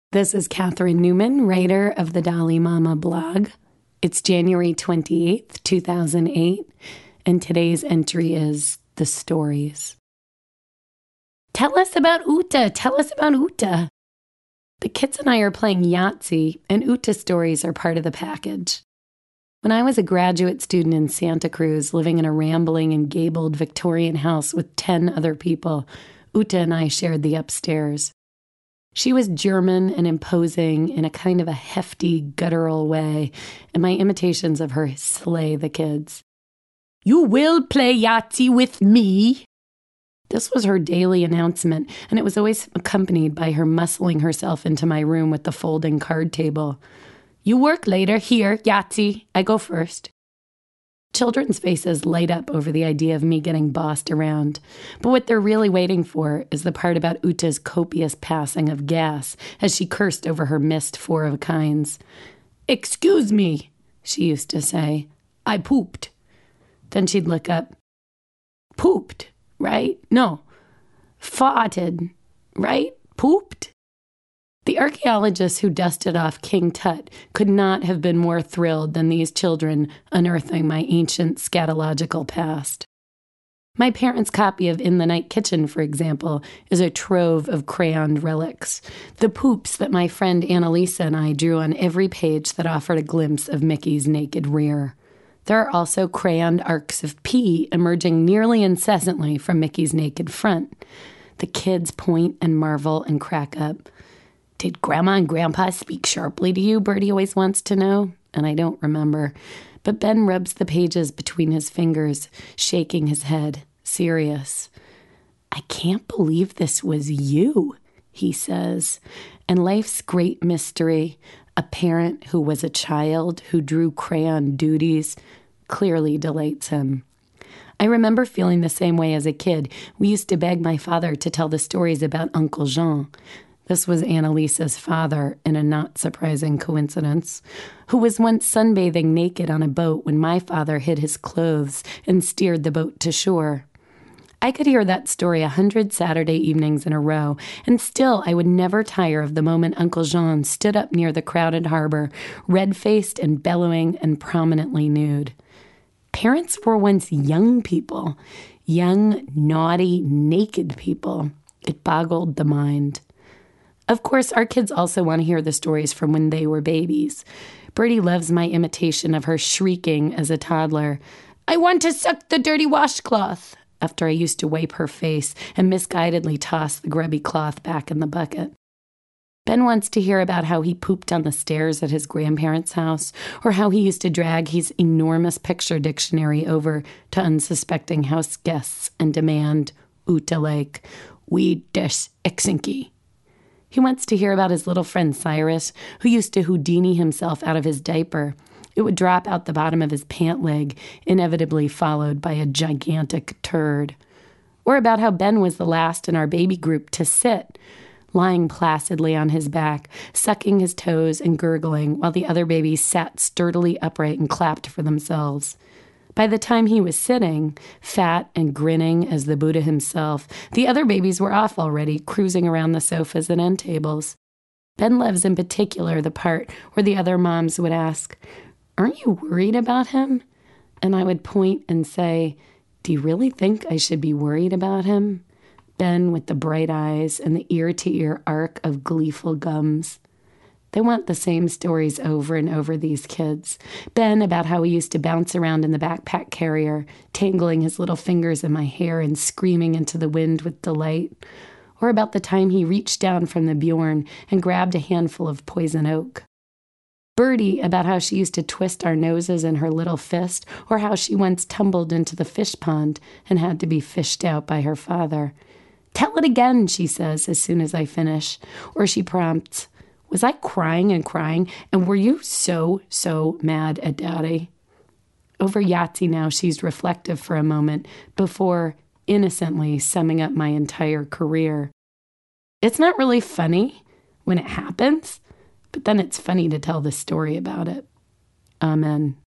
This is Catherine Newman, writer of the Dolly Mama blog. It's January 28th, 2008, and today's entry is The Stories. Tell us about Uta. Tell us about Uta. The kids and I are playing Yahtzee, and Uta stories are part of the package. When I was a graduate student in Santa Cruz, living in a rambling and gabled Victorian house with 10 other people, Uta and I shared the upstairs. She was German and imposing in a kind of a hefty, guttural way, and my imitations of her slay the kids. "You will play Yahtzee with me." This was her daily announcement, and it was always accompanied by her muscling herself into my room with the folding card table. "You work later. Here, Yahtzee. I go first." Children's faces light up over the idea of me getting bossed around, but what they're really waiting for is the part about Uta's copious passing of gas as she cursed over her missed four-of-a-kinds. "Excuse me," she used to say. "I pooped." Then she'd look up. "Pooped, right? No. Farted, right? Pooped?" The archaeologists who dusted off King Tut could not have been more thrilled than these children unearthing my ancient scatological past. My parents' copy of In the Night Kitchen, for example, is a trove of crayoned relics, the poops that my friend Annalisa and I drew on every page that offered a glimpse of Mickey's naked rear. There are also crayoned arcs of pee emerging nearly incessantly from Mickey's naked front. The kids point and marvel and crack up. "Did Grandma and Grandpa speak sharply to you?" Bertie always wants to know, and I don't remember. But Ben rubs the pages between his fingers, shaking his head, serious. "I can't believe this was you," he says. And life's great mystery, a parent who was a child who drew crayon duties, clearly delights him. I remember feeling the same way as a kid. We used to beg my father to tell the stories about Uncle Jean. This was Annalisa's father, in a not surprising coincidence, who was once sunbathing naked on a boat when my father hid his clothes and steered the boat to shore. I could hear that story 100 Saturday evenings in a row, and still I would never tire of the moment Uncle Jean stood up near the crowded harbor, red-faced and bellowing and prominently nude. Parents were once young people, young, naughty, naked people. It boggled the mind. Of course, our kids also want to hear the stories from when they were babies. Bertie loves my imitation of her shrieking as a toddler, "I want to suck the dirty washcloth," after I used to wipe her face and misguidedly toss the grubby cloth back in the bucket. Ben wants to hear about how he pooped on the stairs at his grandparents' house, or how he used to drag his enormous picture dictionary over to unsuspecting house guests and demand, Uta-like, "We des Exinki." He wants to hear about his little friend Cyrus, who used to Houdini himself out of his diaper. It would drop out the bottom of his pant leg, inevitably followed by a gigantic turd. Or about how Ben was the last in our baby group to sit, lying placidly on his back, sucking his toes and gurgling, while the other babies sat sturdily upright and clapped for themselves. By the time he was sitting, fat and grinning as the Buddha himself, the other babies were off already, cruising around the sofas and end tables. Ben loves in particular the part where the other moms would ask, "Aren't you worried about him?" And I would point and say, "Do you really think I should be worried about him?" Ben with the bright eyes and the ear-to-ear arc of gleeful gums. They want the same stories over and over, these kids. Ben about how he used to bounce around in the backpack carrier, tangling his little fingers in my hair and screaming into the wind with delight. Or about the time he reached down from the Bjorn and grabbed a handful of poison oak. Bertie about how she used to twist our noses in her little fist, or how she once tumbled into the fish pond and had to be fished out by her father. "Tell it again," she says as soon as I finish. Or she prompts, "Was I crying and crying? And were you so mad at Daddy?" Over Yahtzee now, she's reflective for a moment before innocently summing up my entire career. It's not really funny when it happens, but then it's funny to tell the story about it. Amen.